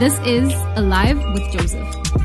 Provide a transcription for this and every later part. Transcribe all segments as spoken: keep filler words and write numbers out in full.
This is Alive with Joseph.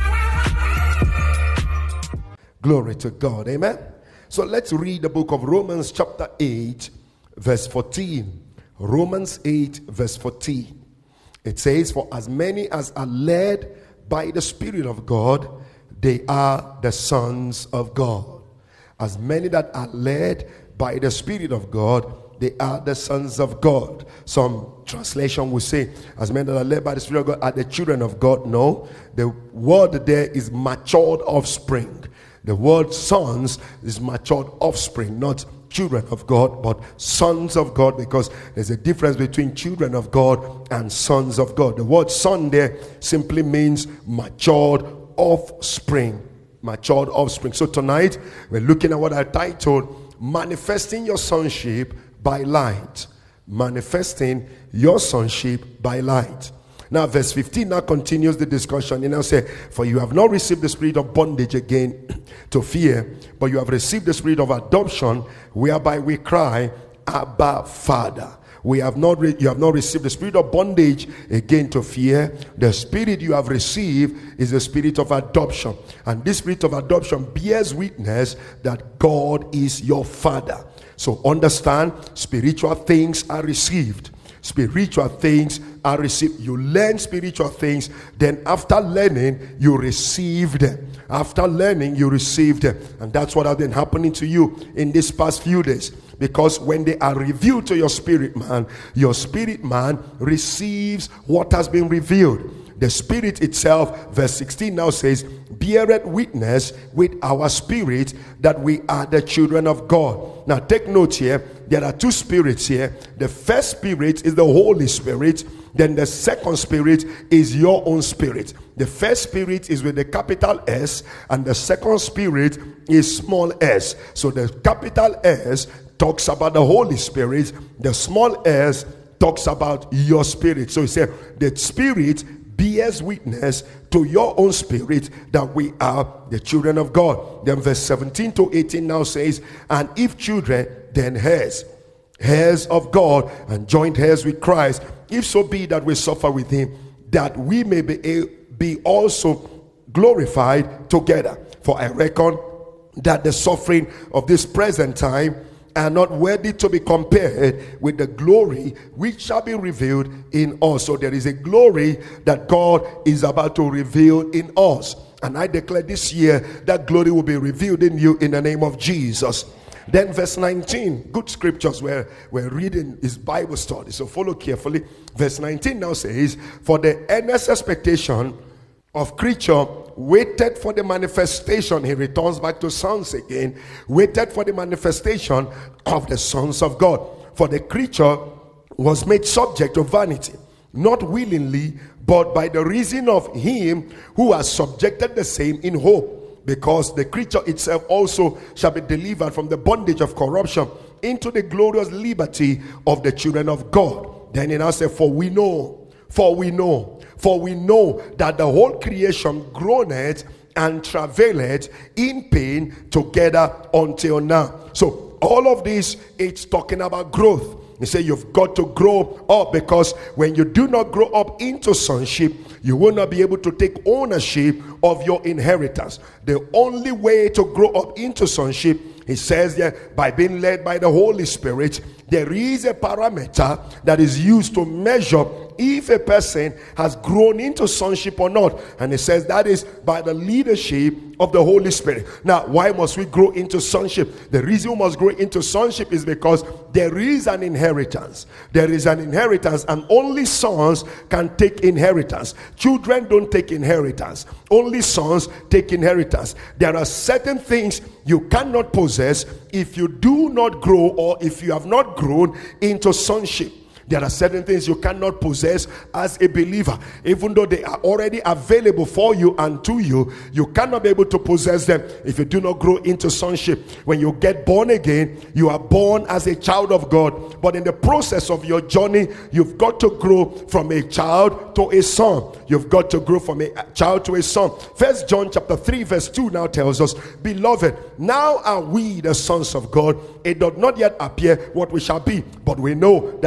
Glory to God. Amen. So let's read the book of Romans chapter eight, verse fourteen. Romans eight, verse fourteen. It says, for as many as are led by the Spirit of God, they are the sons of God. As many that are led by the Spirit of God, they are the sons of God. Some translation will say, as many that are led by the Spirit of God are the children of God. No, the word there is matured offspring. The word sons is matured offspring, not children of God, but sons of God, because there's a difference between children of God and sons of God. The word son there simply means matured offspring. Matured offspring. So tonight, we're looking at what I titled, Manifesting Your Sonship by Light. Manifesting your sonship by light. Now verse fifteen now continues the discussion. You now say, for you have not received the spirit of bondage again to fear, but you have received the spirit of adoption, whereby we cry, Abba, Father. We have not re- you have not received the spirit of bondage again to fear. The spirit you have received is the spirit of adoption. And this spirit of adoption bears witness that God is your Father. So understand, spiritual things are received. Spiritual things are received. You learn spiritual things, then after learning, you receive them. After learning, you receive them. And that's what has been happening to you in these past few days. Because when they are revealed to your spirit man, your spirit man receives what has been revealed. The spirit itself, verse sixteen now says, beareth witness with our spirit that we are the children of God. Now take note here, there are two spirits here. The first spirit is the Holy Spirit. Then the second spirit is your own spirit. The first spirit is with the capital S, and the second spirit is small s. So the capital S talks about the Holy Spirit. The small s talks about your spirit. So he said, the spirit bears witness to your own spirit that we are the children of God. Then verse seventeen to eighteen now says, and if children, then heirs, heirs of God, and joint heirs with Christ, if so be that we suffer with him, that we may be, a, be also glorified together. For I reckon that the suffering of this present time are not worthy to be compared with the glory which shall be revealed in us. So there is a glory that God is about to reveal in us. And I declare this year that glory will be revealed in you in the name of Jesus. Then verse nineteen, good scriptures where we're reading is Bible study. So follow carefully. Verse nineteen now says, for the earnest expectation of creature waited for the manifestation. He returns back to sons again. Waited for the manifestation of the sons of God. For the creature was made subject to vanity, not willingly, but by the reason of him who has subjected the same in hope. Because the creature itself also shall be delivered from the bondage of corruption into the glorious liberty of the children of God. Then he now said, for we know, for we know, For we know that the whole creation groaneth and travaileth in pain together until now. So all of this, it's talking about growth. You say you've got to grow up, because when you do not grow up into sonship, you will not be able to take ownership of your inheritance. The only way to grow up into sonship, he says there, by being led by the Holy Spirit. There is a parameter that is used to measure if a person has grown into sonship or not. And it says that is by the leadership of the Holy Spirit. Now, why must we grow into sonship? The reason we must grow into sonship is because there is an inheritance. There is an inheritance, and only sons can take inheritance. Children don't take inheritance. Only sons take inheritance. There are certain things you cannot possess if you do not grow, or if you have not grown into sonship. There are certain things you cannot possess as a believer. Even though they are already available for you and to you, you cannot be able to possess them if you do not grow into sonship. When you get born again, you are born as a child of God. But in the process of your journey, you've got to grow from a child to a son. You've got to grow from a child to a son. First John chapter three verse two now tells us, beloved, now are we the sons of God. It does not yet appear what we shall be, but we know that when it shall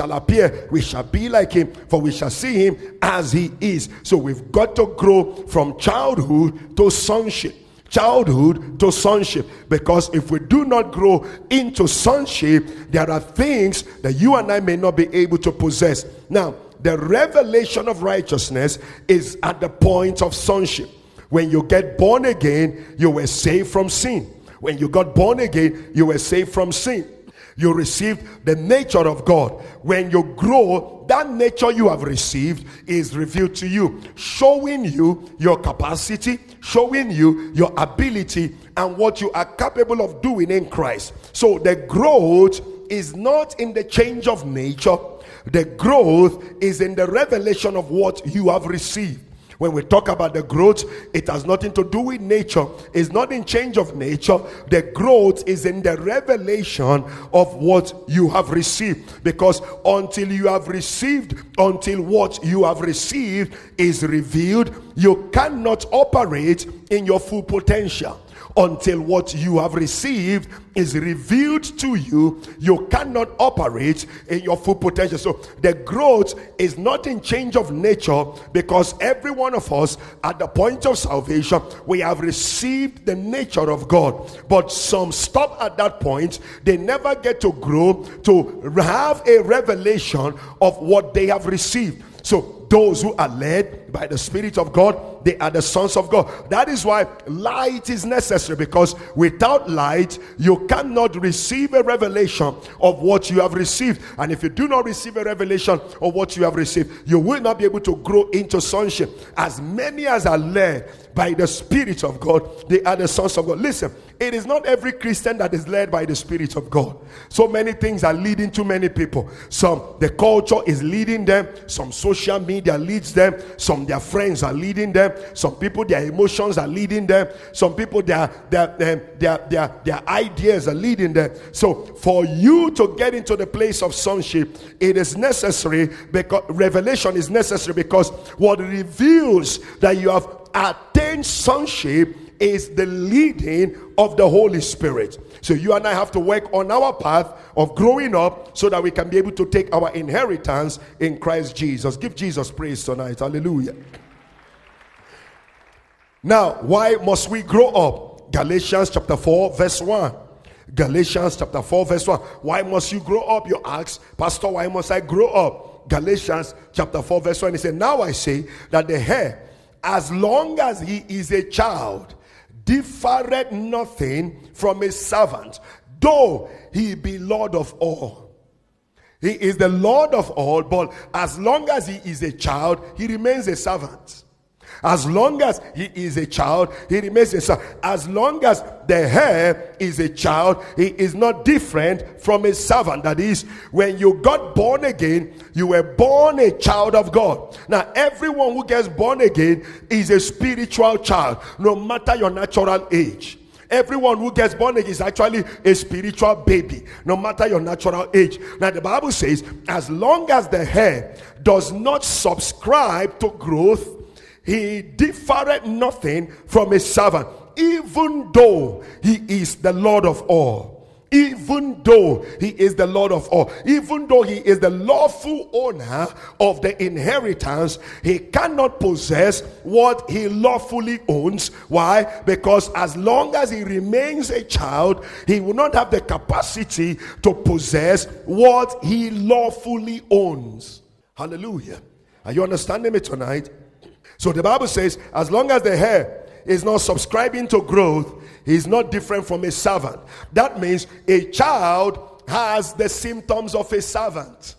shall appear, we shall be like him, for we shall see him as he is. So we've got to grow from childhood to sonship. Childhood to sonship, because if we do not grow into sonship, there are things that you and I may not be able to possess. Now, the revelation of righteousness is at the point of sonship. When you get born again, you were saved from sin. When you got born again, you were saved from sin. You received the nature of God. When you grow, that nature you have received is revealed to you, showing you your capacity, showing you your ability, and what you are capable of doing in Christ. So the growth is not in the change of nature. The growth is in the revelation of what you have received. When we talk about the growth, it has nothing to do with nature. It's not in change of nature. The growth is in the revelation of what you have received. Because until you have received, until what you have received is revealed, you cannot operate in your full potential. Until what you have received is revealed to you, you cannot operate in your full potential. So the growth is not in change of nature, because every one of us at the point of salvation, we have received the nature of God. But some stop at that point. They never get to grow to have a revelation of what they have received. So those who are led by the Spirit of God, they are the sons of God. That is why light is necessary, because without light, you cannot receive a revelation of what you have received. And if you do not receive a revelation of what you have received, you will not be able to grow into sonship. As many as are led by the Spirit of God, they are the sons of God. Listen, it is not every Christian that is led by the Spirit of God. So many things are leading to many people. Some, the culture is leading them. Some social media leads them. Some, their friends are leading them. Some people, their emotions are leading them. Some people, their, their, their, their, their, their ideas are leading them. So for you to get into the place of sonship, it is necessary, because revelation is necessary, because what reveals that you have attained sonship is the leading of the Holy Spirit. So you and I have to work on our path of growing up so that we can be able to take our inheritance in Christ Jesus. Give Jesus praise tonight. Hallelujah. Now, why must we grow up? Galatians chapter four verse one. Galatians chapter four verse one. Why must you grow up? You ask, Pastor, why must I grow up? Galatians chapter four verse one. He said, now I say that the heir, as long as he is a child, differeth nothing from a servant, though he be Lord of all. He is the Lord of all, but as long as he is a child, he remains a servant. As long as he is a child, he remains a son. As long as the heir is a child, he is not different from a servant. That is, when you got born again, you were born a child of God. Now, everyone who gets born again is a spiritual child, no matter your natural age. Everyone who gets born again is actually a spiritual baby, no matter your natural age. Now, the Bible says, as long as the heir does not subscribe to growth, he differeth nothing from a servant, even though he is the Lord of all. Even though he is the Lord of all, even though he is the lawful owner of the inheritance, he cannot possess what he lawfully owns. Why? Because as long as he remains a child, he will not have the capacity to possess what he lawfully owns. Hallelujah. Are you understanding me tonight? So the Bible says, as long as the heir is not subscribing to growth, he is not different from a servant. That means a child has the symptoms of a servant.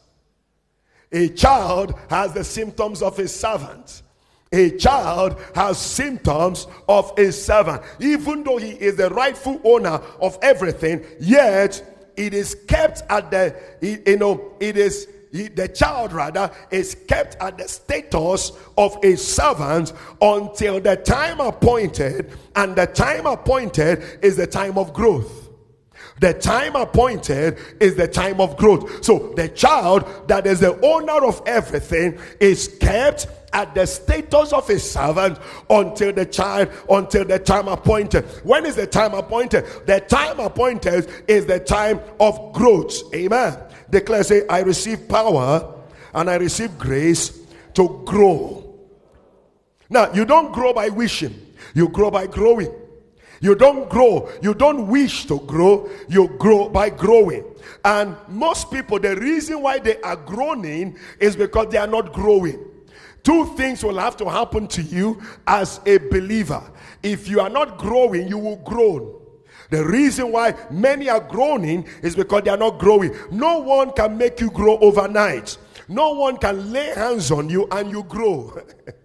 A child has the symptoms of a servant. A child has symptoms of a servant. Even though he is the rightful owner of everything, yet it is kept at the, you know, it is He, the child rather is kept at the status of a servant until the time appointed, and the time appointed is the time of growth. The time appointed is the time of growth. So the child that is the owner of everything is kept at the status of a servant until the child, until the time appointed. When is the time appointed? The time appointed is the time of growth. Amen. Declare, say, I receive power and I receive grace to grow. Now, you don't grow by wishing. You grow by growing. You don't grow. You don't wish to grow. You grow by growing. And most people, the reason why they are groaning is because they are not growing. Two things will have to happen to you as a believer. If you are not growing, you will groan. The reason why many are groaning is because they are not growing. No one can make you grow overnight. No one can lay hands on you and you grow.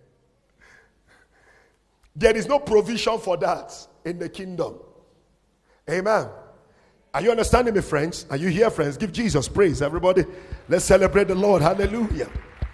There is no provision for that in the kingdom. Amen. Are you understanding me, friends? Are you here, friends? Give Jesus praise, everybody. Let's celebrate the Lord. Hallelujah.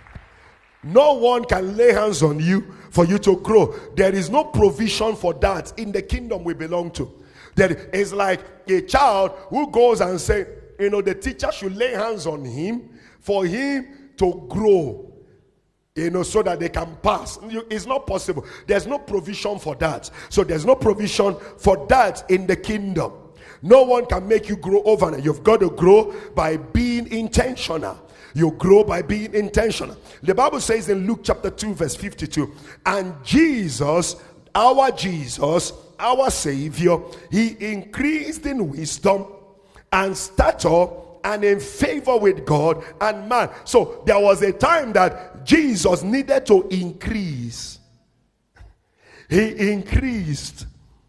No one can lay hands on you for you to grow. There is no provision for that in the kingdom we belong to. There is like a child who goes and says, you know, the teacher should lay hands on him for him to grow, you know, so that they can pass. It's not possible. There's no provision for that. So there's no provision for that in the kingdom. No one can make you grow overnight. You've got to grow by being intentional. You grow by being intentional. The Bible says in Luke chapter two verse fifty-two, and Jesus, our Jesus, our Savior, he increased in wisdom and stature and in favor with God and man. So there was a time that Jesus needed to increase. He increased.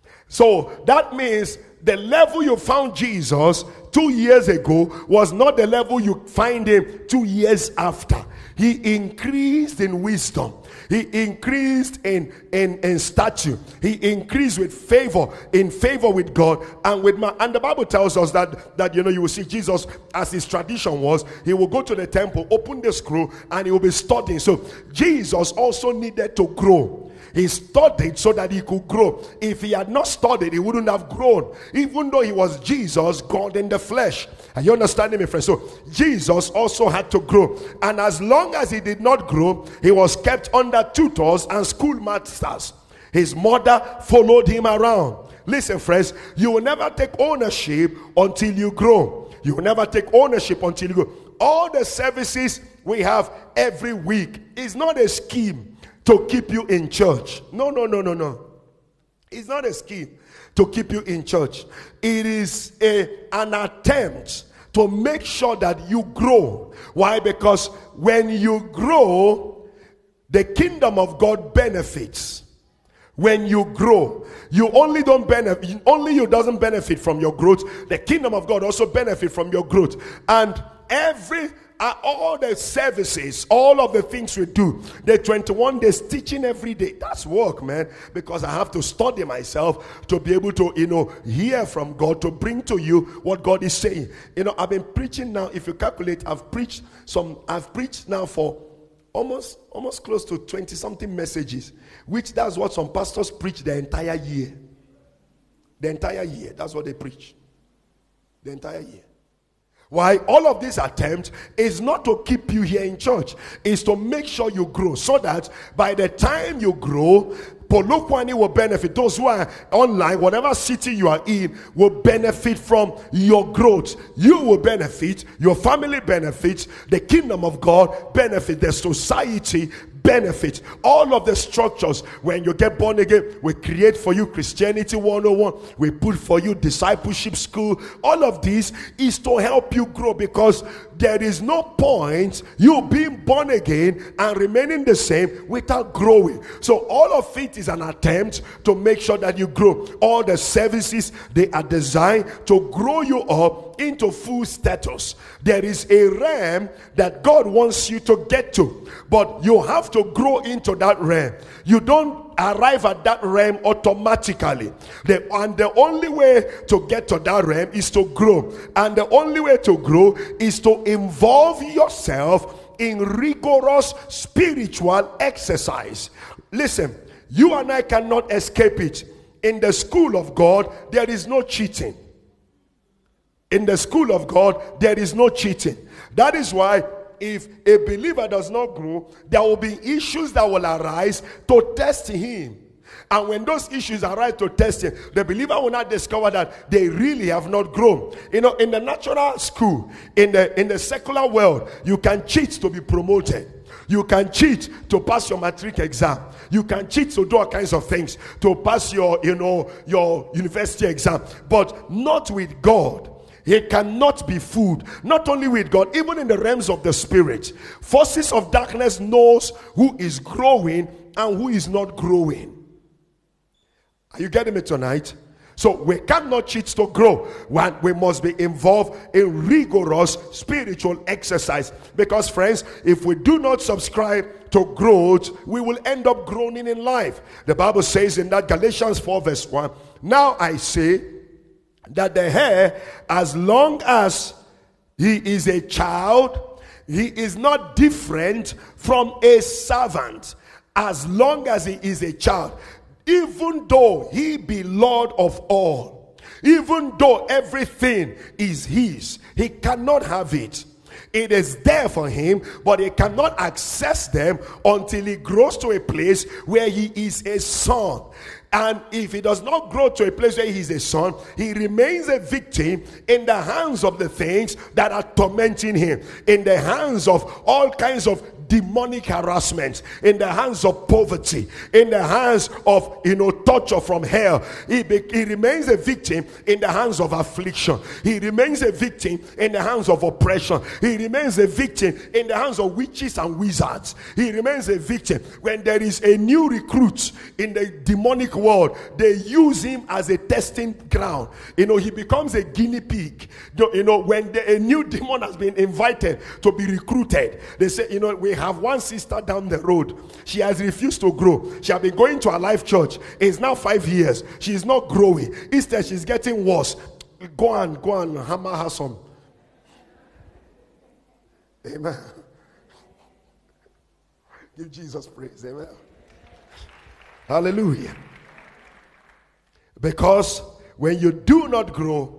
So that means the level you found Jesus two years ago was not the level you find him two years after. He increased in wisdom. He increased in, in, in stature. He increased with favor, in favor with God and with man. And the Bible tells us that, that, you know, you will see Jesus, as his tradition was, he will go to the temple, open the scroll, and he will be studying. So Jesus also needed to grow. He studied so that he could grow. If he had not studied, he wouldn't have grown. Even though he was Jesus, God in the flesh. Are you understanding me, friends? So Jesus also had to grow. And as long as he did not grow, he was kept under tutors and schoolmasters. His mother followed him around. Listen, friends, you will never take ownership until you grow. You will never take ownership until you grow. All the services we have every week is not a scheme to keep you in church. No, no, no, no, no. It's not a scheme to keep you in church. It is a, an attempt to make sure that you grow. Why? Because when you grow, the kingdom of God benefits. When you grow, you only don't benefit, only you doesn't benefit from your growth. The kingdom of God also benefit from your growth. And every Uh, all the services, all of the things we do, the twenty-one days teaching every day, that's work, man, because I have to study myself to be able to, you know, hear from God, to bring to you what God is saying. You know, I've been preaching now, if you calculate, I've preached some, I've preached now for almost, almost close to twenty something messages, which that's what some pastors preach the entire year. The entire year, that's what they preach. The entire year. Why? All of this attempt is not to keep you here in church. It's to make sure you grow, so that by the time you grow, Polokwane will benefit. Those who are online, whatever city you are in, will benefit from your growth. You will benefit, your family benefits, the kingdom of God benefit, the society benefit. All of the structures, when you get born again, we create for you Christianity one oh one, we put for you discipleship school. All of this is to help you grow, because there is no point you being born again and remaining the same without growing. So all of it is an attempt to make sure that you grow. All the services, they are designed to grow you up into full status. There is a realm that God wants you to get to, but you have to grow into that realm. You don't arrive at that realm automatically. The, and the only way to get to that realm is to grow. And the only way to grow is to involve yourself in rigorous spiritual exercise. Listen, you and I cannot escape it. In the school of God, there is no cheating. In the school of God, there is no cheating. That is why if a believer does not grow, there will be issues that will arise to test him. And when those issues arise to testing, the believer will not discover that they really have not grown. You know, in the natural school, in the in the secular world, you can cheat to be promoted. You can cheat to pass your matric exam. You can cheat to do all kinds of things to pass your, you know, your university exam, but not with God. It cannot be fooled. Not only with God, even in the realms of the spirit. Forces of darkness knows who is growing and who is not growing. Are you getting me tonight? So we cannot cheat to grow. One, we must be involved in rigorous spiritual exercise. Because friends, if we do not subscribe to growth, we will end up groaning in life. The Bible says in that Galatians four verse one, now I say that the heir, as long as he is a child, he is not different from a servant. As long as he is a child, even though he be Lord of all, even though everything is his, he cannot have it. It is there for him, but he cannot access them until he grows to a place where he is a son. And if he does not grow to a place where he is a son, he remains a victim in the hands of the things that are tormenting him, in the hands of all kinds of demonic harassment, in the hands of poverty, in the hands of, you know, torture from hell. He, be, he remains a victim in the hands of affliction. He remains a victim in the hands of oppression. He remains a victim in the hands of witches and wizards. He remains a victim when there is a new recruit in the demonic world. They use him as a testing ground. You know, he becomes a guinea pig. You know, when the, a new demon has been invited to be recruited, they say, you know, we have one sister down the road. She has refused to grow. She has been going to a life church. It's now five years. She is not growing. Instead, she's getting worse. Go on, go on, hammer her some. Amen. Give Jesus praise. Amen. Hallelujah. Because when you do not grow,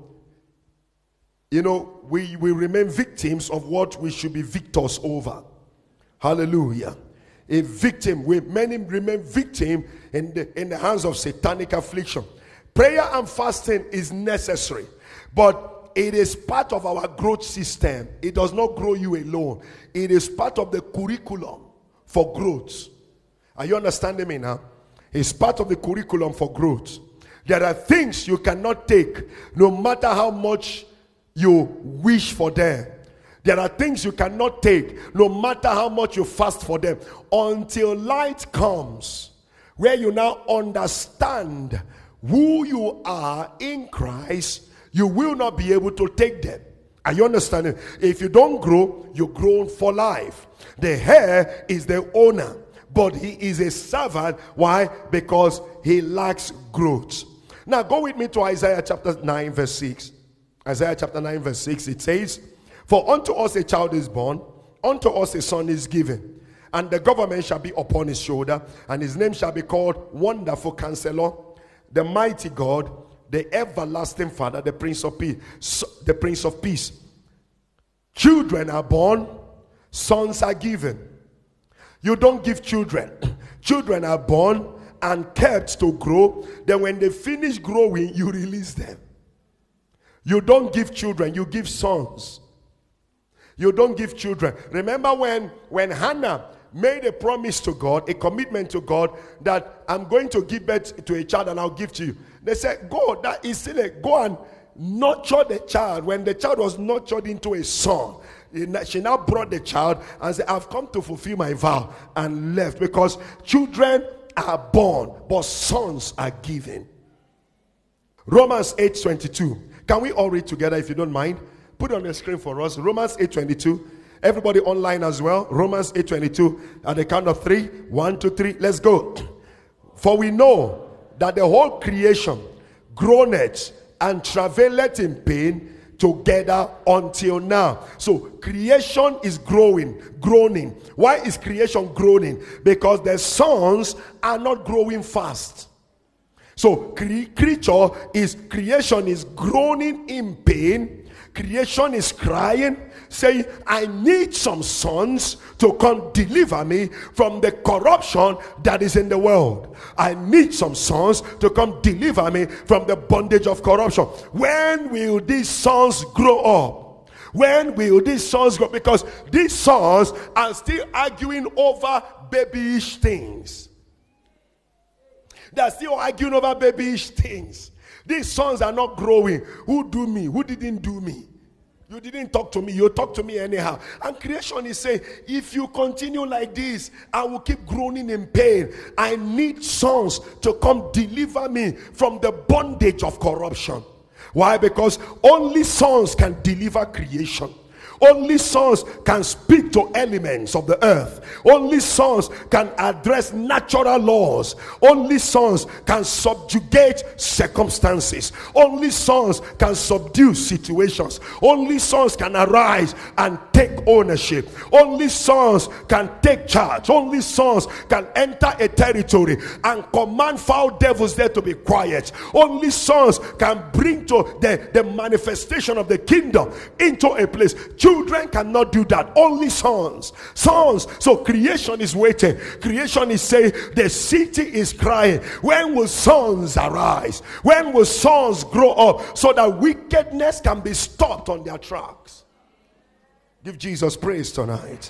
you know, we, we remain victims of what we should be victors over. Hallelujah. A victim, we many remain victim in the, in the hands of satanic affliction. Prayer and fasting is necessary, but it is part of our growth system. It does not grow you alone. It is part of the curriculum for growth. Are you understanding me now? It's part of the curriculum for growth. There are things you cannot take no matter how much you wish for them. There are things you cannot take no matter how much you fast for them, until light comes where you now understand who you are in Christ. You will not be able to take them. Are you understanding? If you don't grow, you grow for life. The heir is the owner, but he is a servant. Why? Because he lacks growth. Now go with me to Isaiah chapter nine verse six. Isaiah chapter nine verse six, it says, for unto us a child is born, unto us a son is given, and the government shall be upon his shoulder, and his name shall be called Wonderful Counselor, the Mighty God, the Everlasting Father, the Prince of Peace. So, the Prince of Peace. Children are born, sons are given. You don't give children. Children are born and kept to grow. Then when they finish growing, you release them. You don't give children, you give sons. You don't give children. Remember when, when Hannah made a promise to God, a commitment to God, that I'm going to give birth to a child and I'll give to you. They said, go, that is still a, go and nurture the child. When the child was nurtured into a son, she now brought the child and said, I've come to fulfill my vow, and left. Because children are born, but sons are given. Romans eight twenty-two. Can we all read together if you don't mind? Put it on the screen for us. Romans eight twenty-two. Everybody online as well. Romans eight twenty-two. At the count of three. One, two, three. Let's go. For we know that the whole creation groaneth and travaileth in pain together until now. So creation is growing, groaning. Why is creation groaning? Because the sons are not growing fast. So cre- creature is creation is groaning in pain. Creation is crying. saying, I need some sons to come deliver me from the corruption that is in the world. I need some sons to come deliver me from the bondage of corruption. When will these sons grow up? When will these sons grow? Because these sons are still arguing over babyish things. They're still arguing over babyish things. These sons are not growing. Who do me? Who didn't do me? You didn't talk to me. You talk to me anyhow. And creation is saying, if you continue like this, I will keep groaning in pain. I need sons to come deliver me from the bondage of corruption. Why? Because only sons can deliver creation. Only sons can speak to elements of the earth. Only sons can address natural laws. Only sons can subjugate circumstances. Only sons can subdue situations. Only sons can arise and take ownership. Only sons can take charge. Only sons can enter a territory and command foul devils there to be quiet. Only sons can bring to the, the manifestation of the kingdom into a place. Children cannot do that. Only sons. Sons. So creation is waiting. Creation is saying, the city is crying. When will sons arise? When will sons grow up so that wickedness can be stopped on their tracks? Give Jesus praise tonight.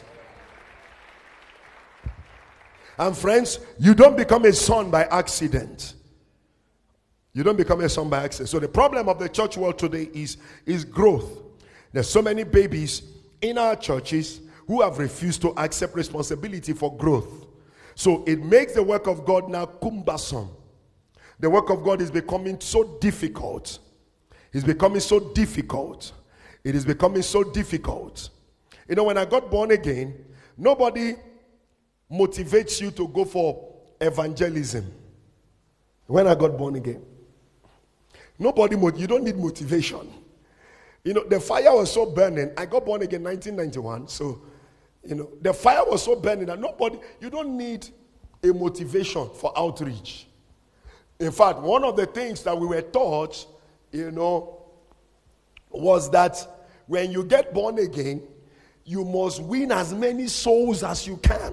And friends, you don't become a son by accident. You don't become a son by accident. So the problem of the church world today is, is growth. There's so many babies in our churches who have refused to accept responsibility for growth. So it makes the work of God now cumbersome. The work of God is becoming so difficult. It's becoming so difficult. It is becoming so difficult. You know, when I got born again, nobody motivates you to go for evangelism. When I got born again, nobody, you don't need motivation. You know, the fire was so burning. I got born again in nineteen ninety-one. So, you know, the fire was so burning that nobody, you don't need a motivation for outreach. In fact, one of the things that we were taught, you know, was that when you get born again, you must win as many souls as you can.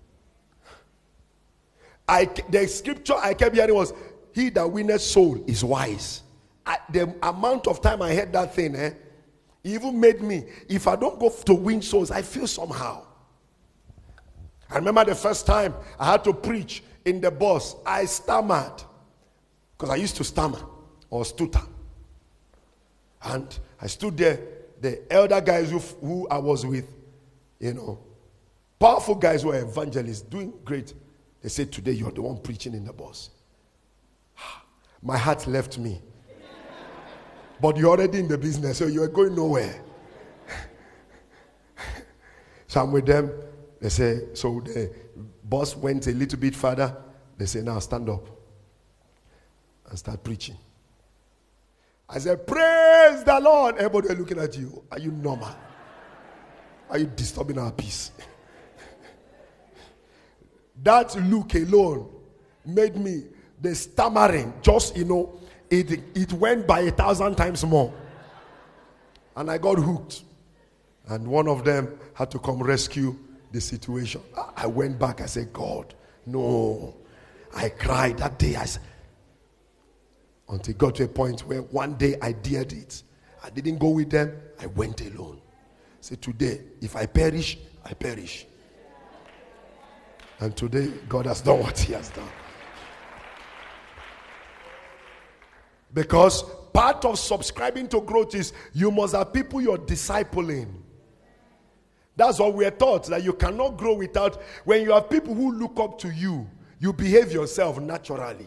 I, the scripture I kept hearing was, he that winneth soul is wise. I, the amount of time I heard that thing, eh, even made me, if I don't go to win souls, I feel somehow. I remember the first time I had to preach in the bus, I stammered. Because I used to stammer or stutter. And I stood there, the elder guys who, who I was with, you know, powerful guys who were evangelists, doing great. They said, today you're the one preaching in the bus. My heart left me. But you're already in the business, so you're going nowhere. So I'm with them. They say, so the boss went a little bit further. They say, now stand up and start preaching. I said, praise the Lord. Everybody looking at you. Are you normal? Are you disturbing our peace? That look alone made me, the stammering, just, you know, it, it went by a thousand times more. And I got hooked. And one of them had to come rescue the situation. I went back. I said, God, no. I cried that day. I said, until it got to a point where one day I dared it. I didn't go with them. I went alone. I said, today, if I perish, I perish. And today, God has done what he has done. Because part of subscribing to growth is you must have people you're discipling. That's what we're taught, that you cannot grow without, when you have people who look up to you, you behave yourself naturally.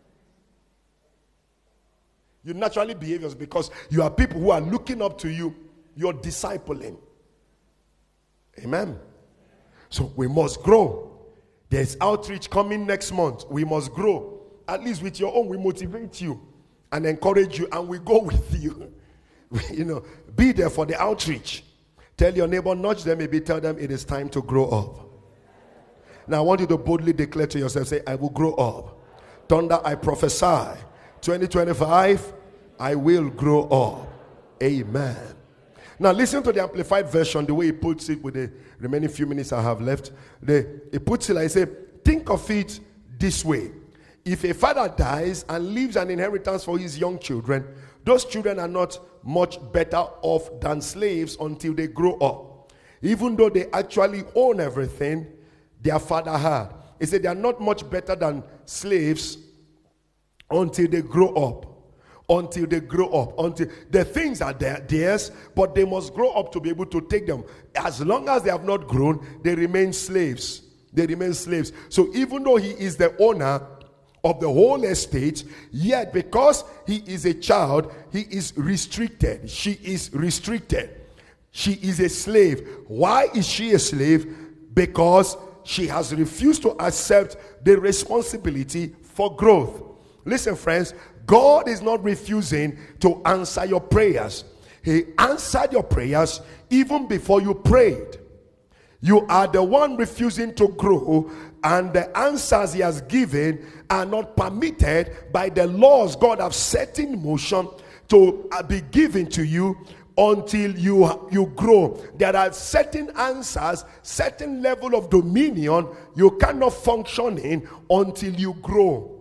You naturally behave yourself because you have people who are looking up to you, you're discipling. Amen. So we must grow. There's outreach coming next month. We must grow. At least with your own, we motivate you and encourage you, and we go with you. You know, be there for the outreach. Tell your neighbor, nudge them, maybe tell them it is time to grow up. Now I want you to boldly declare to yourself, say, I will grow up. Thunder, I prophesy. twenty twenty-five, I will grow up. Amen. Now listen to the Amplified Version, the way he puts it with the remaining few minutes I have left. The, he puts it like, I say, think of it this way. If a father dies and leaves an inheritance for his young children, those children are not much better off than slaves until they grow up. Even though they actually own everything their father had. He said they are not much better than slaves until they grow up. Until they grow up. Until the things are there, theirs, but they must grow up to be able to take them. As long as they have not grown, they remain slaves. They remain slaves. So even though he is the owner of the whole estate, yet because he is a child, he is restricted. She is restricted. She is a slave. Why is she a slave? Because she has refused to accept the responsibility for growth. Listen, friends, God is not refusing to answer your prayers. He answered your prayers even before you prayed. You are the one refusing to grow, and the answers he has given are not permitted by the laws God has set in motion to be given to you until you, you grow. There are certain answers, certain level of dominion you cannot function in until you grow.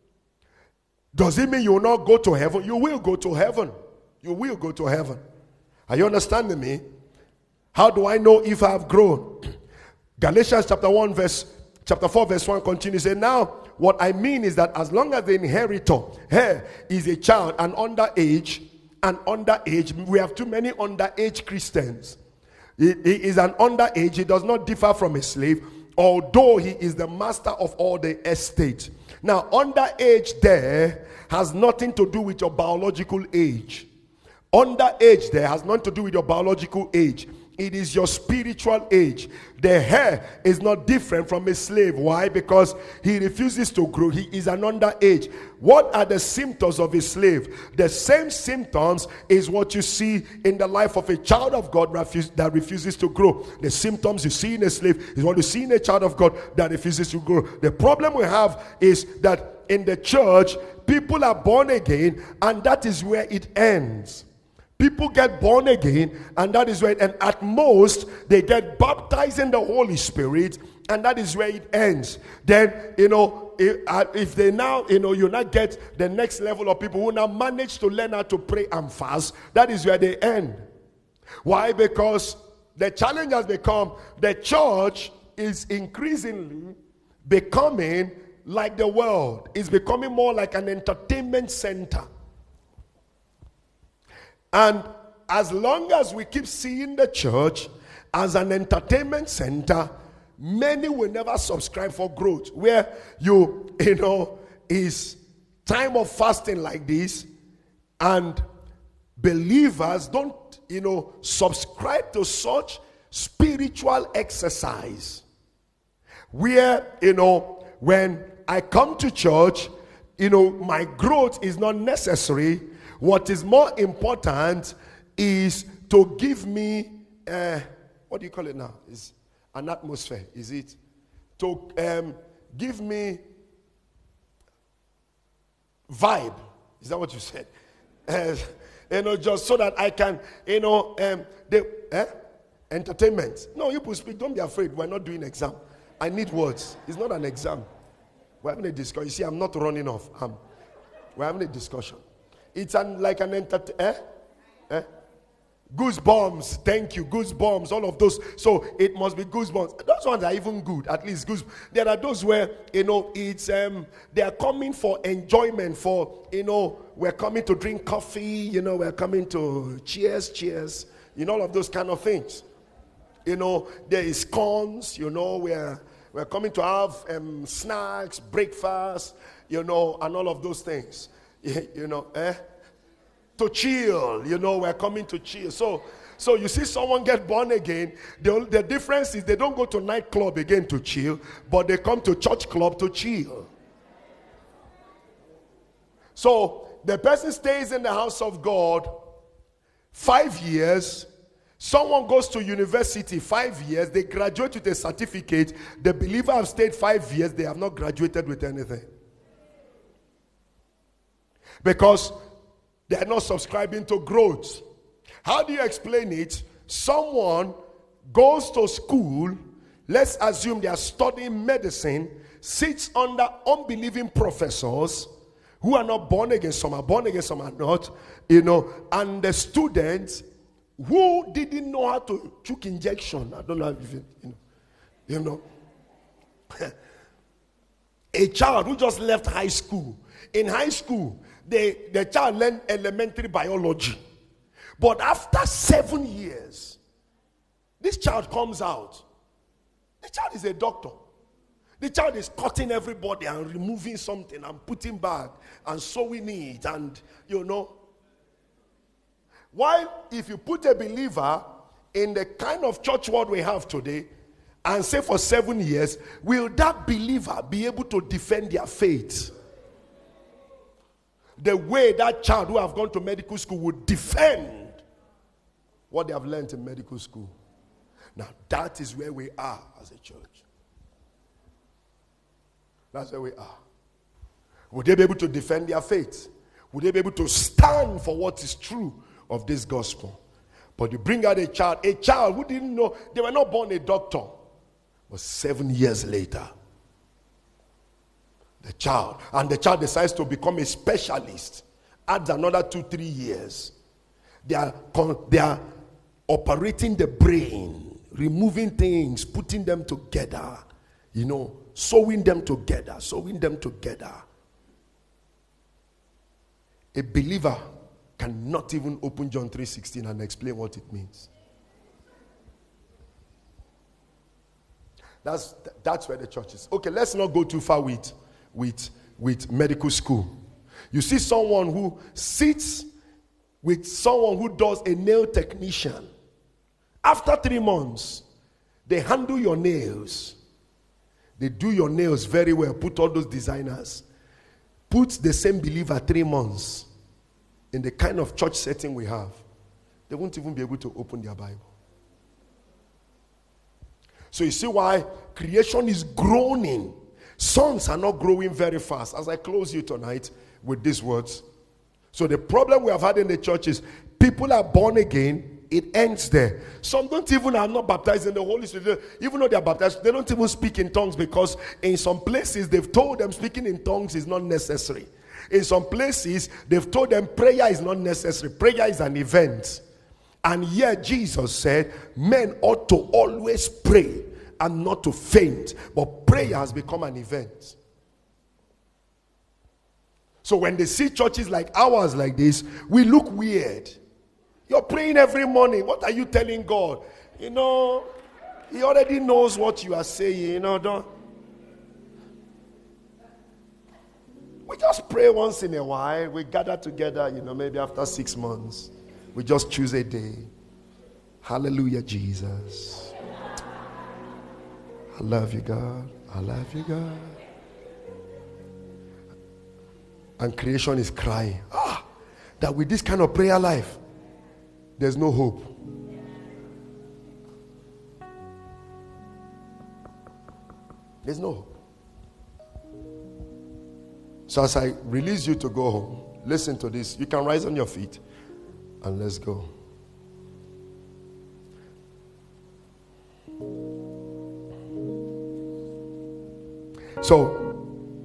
Does it mean you will not go to heaven? You will go to heaven. You will go to heaven. Are you understanding me? How do I know if I have grown? Galatians chapter one verse chapter four verse one continues, say, now what I mean is that as long as the inheritor here is a child, an underage, an underage, we have too many underage Christians. He, he is an underage. He does not differ from a slave, although he is the master of all the estate. Now, underage there has nothing to do with your biological age. Underage there has nothing to do with your biological age. It is your spiritual age. The hair is not different from a slave. Why? Because he refuses to grow. He is an underage. What are the symptoms of a slave? The same symptoms is what you see in the life of a child of God that refuses to grow. The symptoms you see in a slave is what you see in a child of God that refuses to grow. The problem we have is that in the church, people are born again, and that is where it ends. People get born again, and that is where, and at most, they get baptized in the Holy Spirit, and that is where it ends. Then, you know, if, uh, if they now, you know, you now get the next level of people who now manage to learn how to pray and fast, that is where they end. Why? Because the challenge has become, the church is increasingly becoming like the world. It's becoming more like an entertainment center. And as long as we keep seeing the church as an entertainment center, many will never subscribe for growth. Where you, you know, is time of fasting like this, and believers don't, you know, subscribe to such spiritual exercise. Where, you know, when I come to church, you know, my growth is not necessary. What is more important is to give me, uh, what do you call it now? Is an atmosphere, is it? To um, give me vibe. Is that what you said? Uh, you know, just so that I can, you know, um, the, eh? entertainment. No, you people speak, don't be afraid. We're not doing exam. I need words. It's not an exam. We're having a discussion. You see, I'm not running off. Um, we're having a discussion. It's an, like an entertainment. Eh? Eh? Goosebumps. Thank you. Goosebumps. All of those. So it must be goosebumps. Those ones are even good. At least goose. There are those where, you know, it's um they are coming for enjoyment. For, you know, we're coming to drink coffee. You know, we're coming to cheers, cheers. You know, all of those kind of things. You know, there is cons. You know, we're we're coming to have um snacks, breakfast. You know, and all of those things. You know, eh? To chill, you know, we're coming to chill. So, so you see someone get born again. The, the difference is they don't go to nightclub again to chill, but they come to church club to chill. So the person stays in the house of God five years. Someone goes to university five years. They graduate with a certificate. The believer have stayed five years. They have not graduated with anything. Because they are not subscribing to growth. How do you explain it? Someone goes to school, let's assume they are studying medicine, sits under unbelieving professors who are not born again. Some are born again, some are not, you know, and the students who didn't know how to choke injection. I don't know if you, you know, you know. A child who just left high school. In high school, they, the child learned elementary biology. But after seven years, this child comes out. The child is a doctor. The child is cutting everybody and removing something and putting back and sewing it, and you know. While if you put a believer in the kind of church world we have today and say for seven years, will that believer be able to defend their faith the way that child who have gone to medical school would defend what they have learned in medical school? Now that is where we are as a church. That's where we are. Would they be able to defend their faith? Would they be able to stand for what is true of this gospel? But you bring out a child, a child who didn't know, they were not born a doctor. But seven years later, the child, and the child decides to become a specialist, adds another two, three years. They are, they are operating the brain, removing things, putting them together, you know, sewing them together, sewing them together. A believer cannot even open John three sixteen and explain what it means. That's that's where the church is. Okay, let's not go too far with with with medical school. You see someone who sits with someone who does a nail technician. After three months, they handle your nails. They do your nails very well. Put all those designers. Put the same believer three months in the kind of church setting we have. They won't even be able to open their Bible. So you see why creation is groaning. Sons are not growing very fast. As I close you tonight with these words. So the problem we have had in the church is people are born again. It ends there. Some don't even are not baptized in the Holy Spirit. Even though they are baptized, they don't even speak in tongues, because in some places they've told them speaking in tongues is not necessary. In some places they've told them prayer is not necessary. Prayer is an event. And yet Jesus said men ought to always pray and not to faint. But prayer has become an event. So when they see churches like ours like this, we look weird. You're praying every morning. What are you telling God? You know, He already knows what you are saying. You know, don't. We just pray once in a while. We gather together, you know, maybe after six months. We just choose a day. Hallelujah, Jesus. I love you, God. I love you, God. And creation is crying. Ah, that with this kind of prayer life, there's no hope. There's no hope. So as I release you to go home, listen to this. You can rise on your feet and let's go. So,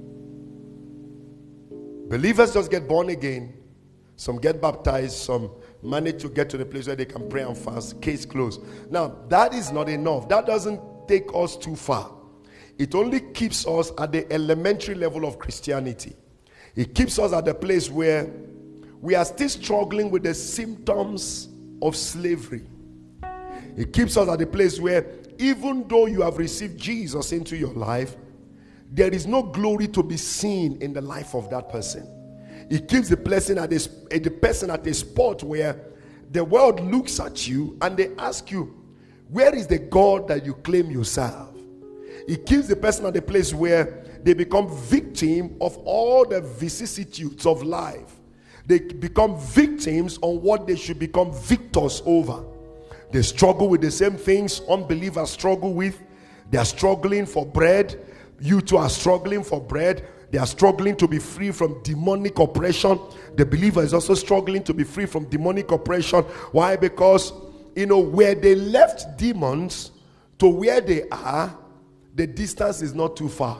believers just get born again. Some get baptized. Some manage to get to the place where they can pray and fast. Case closed. Now, that is not enough. That doesn't take us too far. It only keeps us at the elementary level of Christianity. It keeps us at the place where we are still struggling with the symptoms of slavery. It keeps us at the place where even though you have received Jesus into your life, there is no glory to be seen in the life of that person. It keeps the person at a, the person at a spot where the world looks at you and they ask you, where is the God that you claim you serve? It keeps the person at a place where they become victim of all the vicissitudes of life. They become victims on what they should become victors over. They struggle with the same things unbelievers struggle with. They are struggling for bread. You too are struggling for bread. they are struggling to be free from demonic oppression. The believer is also struggling to be free from demonic oppression. Why? Because, you know, where they left demons to where they are, the distance is not too far.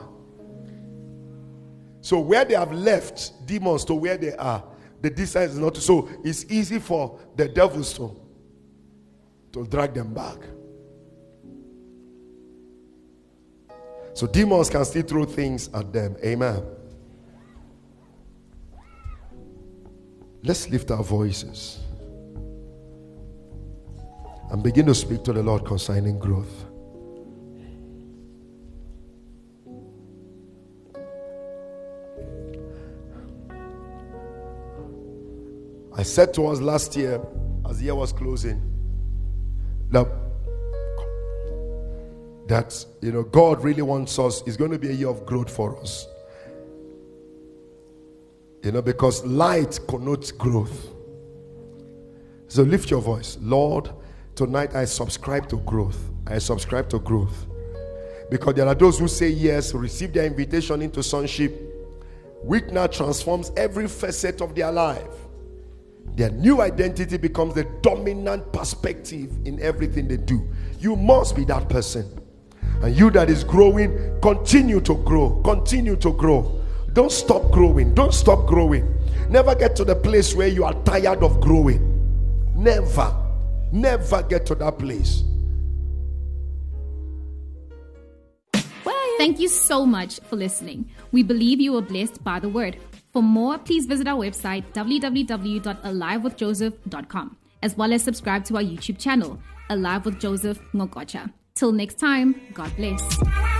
So where they have left demons to where they are, the distance is not too, so it's easy for the devils to, to drag them back. So demons can still throw things at them. Amen. Let's lift our voices and begin to speak to the Lord concerning growth. I said to us last year, as the year was closing, that, that you know, God really wants us. It's going to be a year of growth for us. You know, because light connotes growth. So lift your voice. Lord, tonight I subscribe to growth. I subscribe to growth. Because there are those who say yes, receive their invitation into sonship, which now transforms every facet of their life. Their new identity becomes the dominant perspective in everything they do. You must be that person. And you that is growing, continue to grow. Continue to grow. Don't stop growing. Don't stop growing. Never get to the place where you are tired of growing. Never. Never get to that place. Thank you so much for listening. We believe you were blessed by the word. For more, please visit our website, w w w dot alive with joseph dot com, as well as subscribe to our YouTube channel, Alive with Joseph Ngokocha. Till next time, God bless.